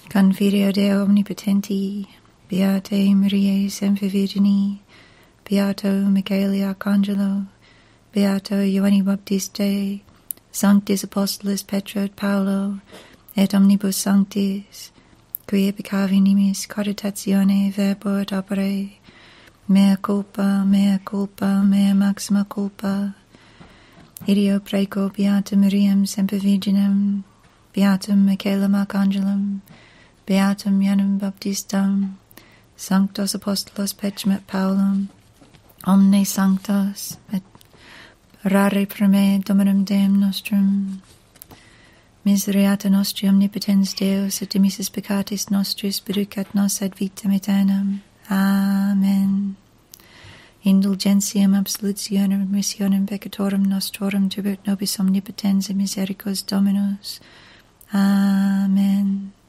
Confideo Deo omnipotenti, Beate Mariae semper Virgini, Beato Michaeli Arcangelo, Beato Ioanni Baptiste, Sanctis Apostolis Petro et Paulo, et omnibus sanctis, qui peccavi nimis corditatione verbo et opere, mea culpa, mea culpa, mea maxima culpa. Ideo preco Beatum Mariam semper Virginem, Beatum Michaelum Arcangelum, Beatum Ioannem Baptistam, Sanctos Apostolos Petrum et Paulum, omne sanctos, et rare prime Dominum Deum nostrum. Misereata nostri omnipotens Deus, et dimissus peccatis nostris, perducat nos ad vitam aeternam. Amen. Indulgentiam absolutionem remissionem peccatorum nostrorum tribut nobis omnipotens et misericors Dominus. Amen.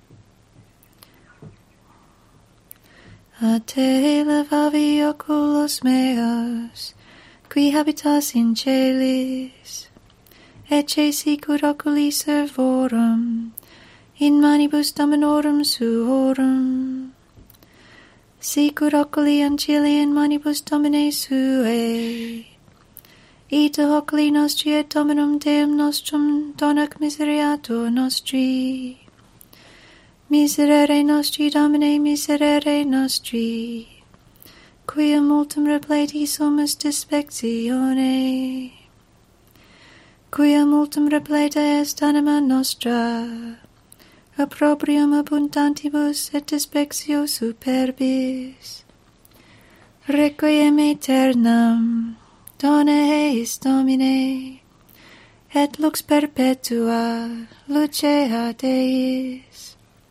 A te levavi oculos meos, qui habitas in celis, ecce sicut oculi servorum, in manibus Dominorum suorum. Sicut oculi ancilli in manibus Domine suae. Ita oculi nostri et Dominum Deum nostrum donac misereatur nostri. Miserere nostri, Domine, miserere nostri, quia multum repleti sumus dispectione, quia multum repleta est anima nostra, opprobrium abundantibus et dispectio superbis. Requiem aeternam, dona eis Domine, et lux perpetua, lucea Deis.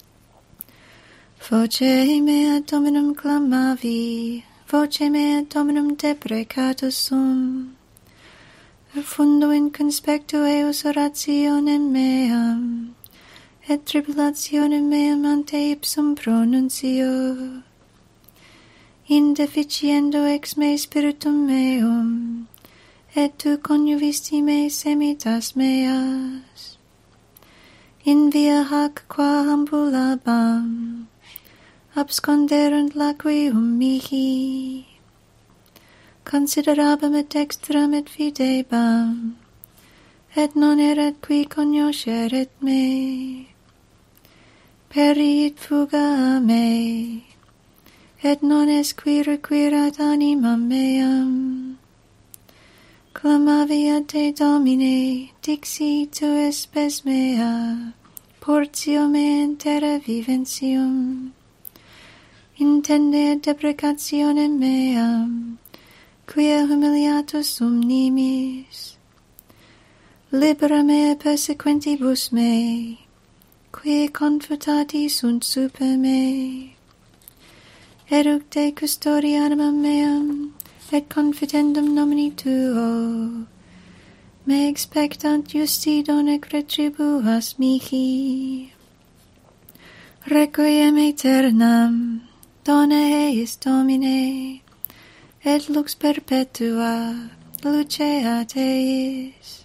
Voce mea Dominum clamavi, voce mea Dominum deprecatus sum. Afundo in conspectu eos orationem meam, et tribulationem meam ante ipsum pronuncio. Indeficiendo ex me spiritum meum, et tu conjuvisti me semitas meas. In via hac qua ambulabam, absconderunt laquium mihi. Considerabam et dextram et fidebam, et non erat qui cognosceret me. Periit fuga a me, et non est qui requirat animam meam. Clamavi ad te, Domine, dixi tu espes mea, portio mea in terra viventium. Intende ad deprecationem meam, quia humiliatus sum nimis. Libera mea persequentibus mei, qui confutati sunt super me. Educte custodi animam meam, et confidendum nomini tuo. Me expectant justi donec retribuas mihi. Requiem aeternam, dona eis Domine, et lux perpetua, lucea Deis.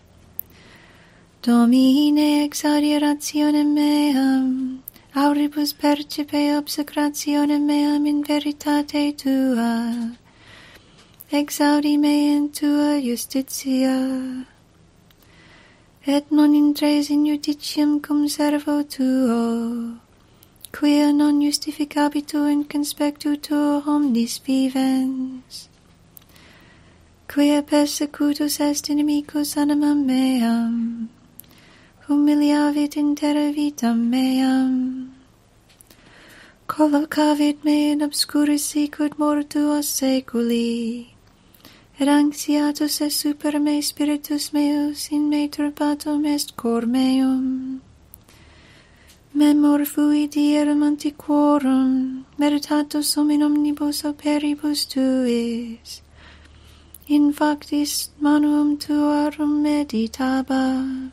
Domine exaudi rationem meam, auribus percipe obsecrationem meam in veritate tua. Exaudi me in tua justitia. Et non intres in judicium cum servo tuo, quia non justificabitur in conspectu tuo omnis vivens, quia persecutus est inimicus animam meam, humiliavit in terra vitam meam, collocavit me in obscuris sicut mortuos seculi, et anxiatus est super me spiritus meus, in me turbatum est cor meum. Memor fui dierum antiquorum, meditatus sum in omnibus operibus tuis. In factis manuum tuarum meditaba.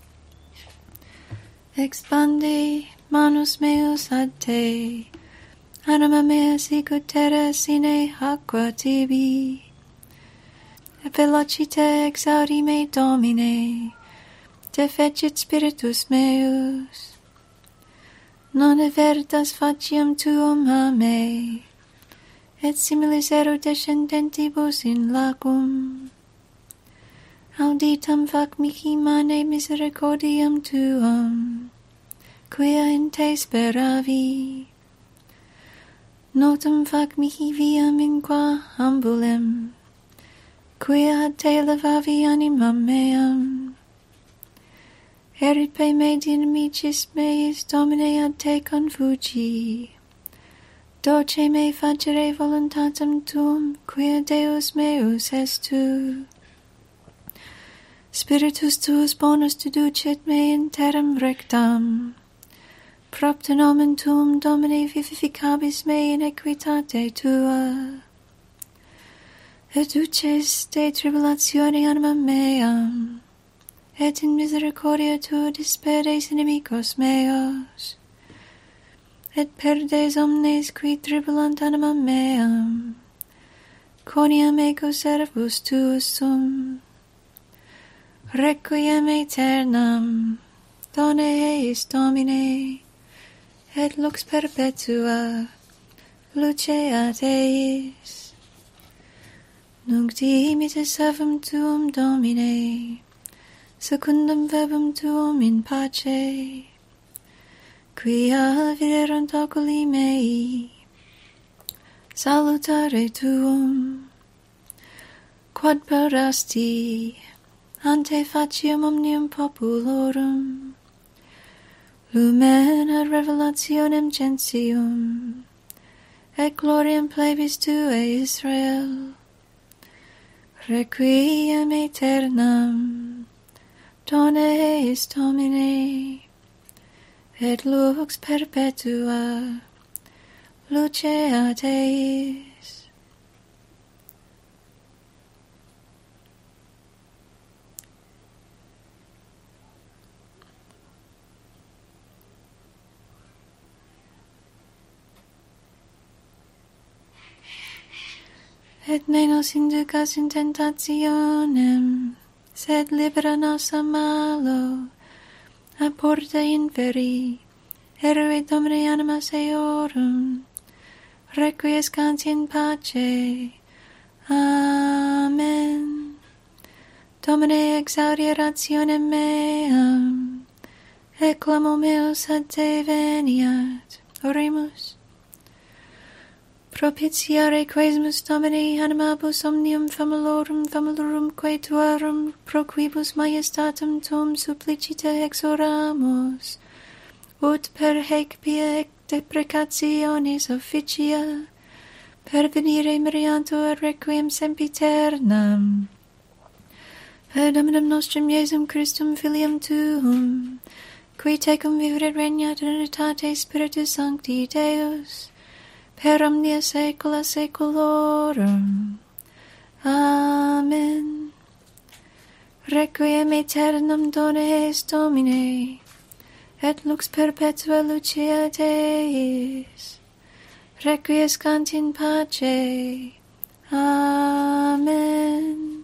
Expande manus meus ad te, anima mea sicut terra sine aqua tibi. Et velocite exaudi me, Domine, defecit spiritus meus. non evertas faciam tuum a me, et similis ero descendentibus in lacum. Auditam fac mihi mane misericordiam tuam, quia in te speravi. Notum fac mihi viam in qua ambulem, quia ad te levavi animam meam. Erit pe me dinamicis meis, Domine, ad te confugi. Doce me facere voluntatem tuum, quia Deus meus est tu. Spiritus tuus bonus deducit me in terram rectam. Propter nomen tuum, Domine, vivificabis me in equitate tua. Educes de tribulatione animam meam, et in misericordia tua dispedes inimicos meos, et perdes omnes qui tribulant animam meam, quoniam ego servus tuus sum. Requiem aeternam, dona eis Domine, et lux perpetua, luceat eis. Nunc dimitis servum tuum, Domine, secundum verbum tuum in pace, quia viderunt oculi mei, salutare tuum, quod parasti ante faciam omnium populorum, lumen ad revelationem gentium, et gloriam plebis tuae Israel. Requiem aeternam, dona eis Domine, et lux perpetua, luceat eis. Et ne nos inducas in tentationem, sed libera nos a malo, a porta inferi, erue Domine animas eorum, requiescant in pace. Amen. Domine exaudi rationem meam, et clamo meus ad te veniat. Oremus. Propitiare quesumus Domini animabus omnium famulorum quae tuarum, pro quibus majestatem tuum supplicita exoramus, ut per haec pia deprecationis officia, pervenire meriantur ad requiem sempiternam. Per Dominum nostrum Iesum Christum filium tuum, qui tecum vivit regnat in unitate Spiritus Sancti Deus, per omnia saecula saeculorum. Amen. Requiem aeternam dona eis Domine, et lux perpetua luceat eis. Requiescant in pace. Amen.